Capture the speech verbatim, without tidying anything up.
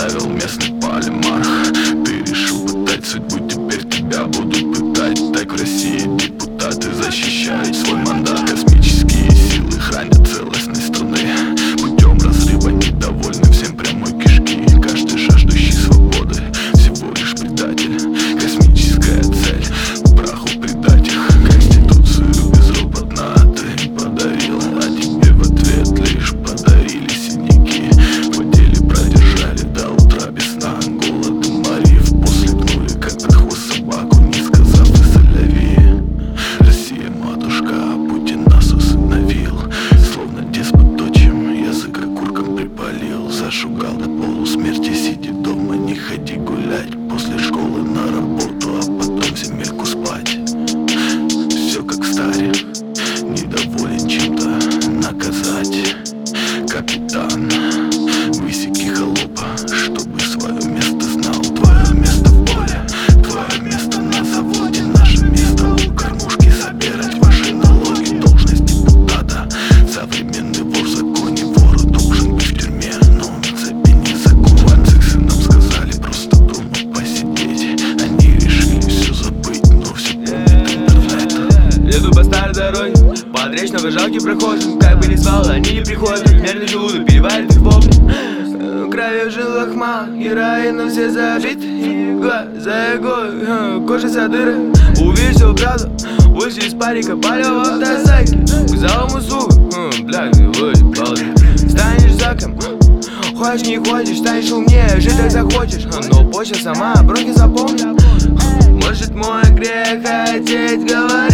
оставил местный полимарх. Ты решил пытать судьбу, теперь тебя будут пытать. Так в России депутаты защищают свой мандат. Космические силы хранят целостность страны. Путем разрыва недовольны всем прямой кишки. Каждый жаждущий свободы всего лишь предатель. Космическая цель в праху предать их. Конституцию безропотно ты подарил, а тебе в ответ лишь подарили синяки. В деле продержали до утра без сна. Голодом морив, после пнули как под хвост собаку, не сказав и соляви. Россия, матушка, Путин нас усыновил. Словно деспот дочим язык окурком припалил. Зашугал до полусмерти, сиди дома, не ходи гулять. После школы на работу, а потом в земельку спать. Все как в старе, недоволен чем-то наказать. Капитан, высеки холопа, чтобы свое место знал. Твое место в поле, твое место на заводе. Наше место у кормушки собирать ваши налоги. Должность депутата, современный вор в законе. Вору должен быть в тюрьме, но он в цепи не закован. С их сыном сказали просто дома посидеть. Они решили все забыть, но все помнят интернет. Еду по старой дороге, под речного жалки прохожим. Как бы ни спал, они не приходят. Мерный желудок переварит их вовремя. Крови в жилах мало, героином все забиты. Глаза иглой, кожа вся дыры. Увидел правду, вышли из парика, полева в тазаке. К залому суку, бля, выводит балды. Станешь заком, хочешь не хочешь, станешь умнее, жить так захочешь. Но почва сама, бронки запомни. Может мой грех хотеть говорить.